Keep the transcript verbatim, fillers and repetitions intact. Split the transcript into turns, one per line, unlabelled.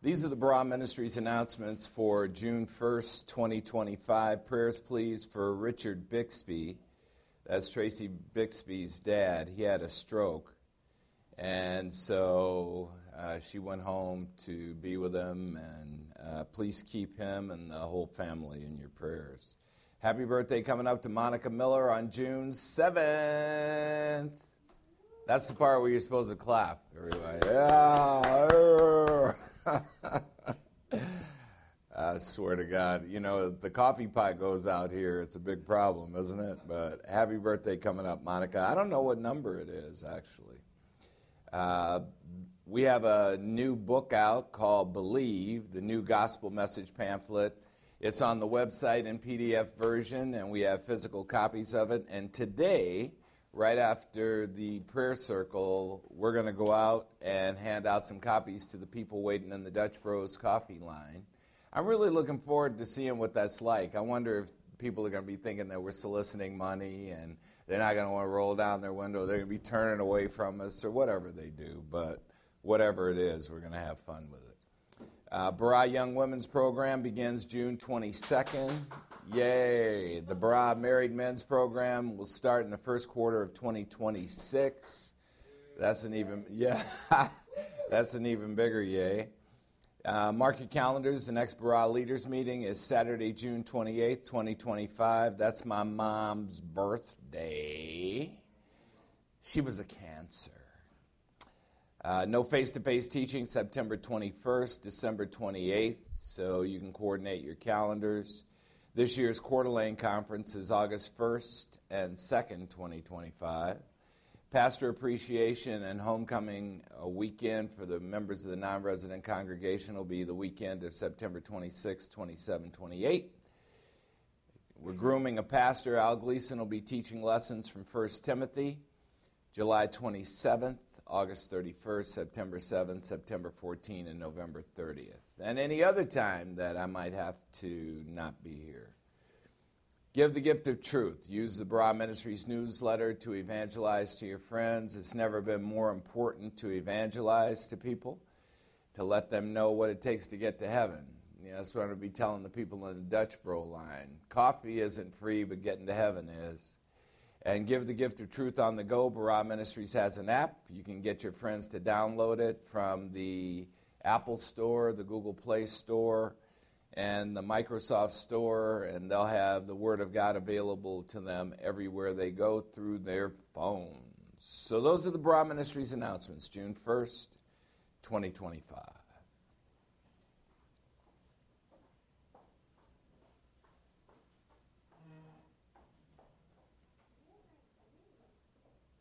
These are the Barah Ministries announcements for June first, twenty twenty-five. Prayers, please, for Richard Bixby. That's Tracy Bixby's dad. He had a stroke, and so uh, she went home to be with him, and uh, please keep him and the whole family in your prayers. Happy birthday coming up to Monica Miller on June seventh. That's the part where you're supposed to clap, everybody. Yeah. I swear to God, you know, the coffee pot goes out here, it's a big problem, isn't it? But happy birthday coming up, Monica. I don't know what number it is, actually. Uh, we have a new book out called Believe, the new gospel message pamphlet. It's on the website in P D F version, and we have physical copies of it. And today, right after the prayer circle, we're going to go out and hand out some copies to the people waiting in the Dutch Bros coffee line. I'm really looking forward to seeing what that's like. I wonder if people are going to be thinking that we're soliciting money and they're not going to want to roll down their window. They're going to be turning away from us or whatever they do. But whatever it is, we're going to have fun with it. Uh, Barah Young Women's Program begins June twenty-second. Yay! The Barah Married Men's Program will start in the first quarter of twenty twenty-six. That's an even, yeah, that's an even bigger yay. Uh, mark your calendars. The next Barah Leaders Meeting is Saturday, June twenty-eighth, twenty twenty-five. That's my mom's birthday. She was a Cancer. Uh, no face-to-face teaching September twenty-first, December twenty-eighth, so you can coordinate your calendars. This year's Coeur d'Alene Conference is August first and second, twenty twenty-five. Pastor Appreciation and Homecoming a weekend for the members of the non-resident congregation will be the weekend of September twenty-sixth, twenty-seventh, twenty-eighth. We're grooming a pastor. Al Gleason will be teaching lessons from First Timothy, July twenty-seventh, August thirty-first, September seventh, September fourteenth, and November thirtieth. And any other time that I might have to not be here. Give the gift of truth. Use the Barah Ministries newsletter to evangelize to your friends. It's never been more important to evangelize to people, to let them know what it takes to get to heaven. You know, that's what I'm going to be telling the people in the Dutch Bro line. Coffee isn't free, but getting to heaven is. And give the gift of truth on the go. Barah Ministries has an app. You can get your friends to download it from the Apple Store, the Google Play Store, and the Microsoft Store, and they'll have the Word of God available to them everywhere they go through their phones. So those are the Barah Ministries announcements, June first, twenty twenty-five.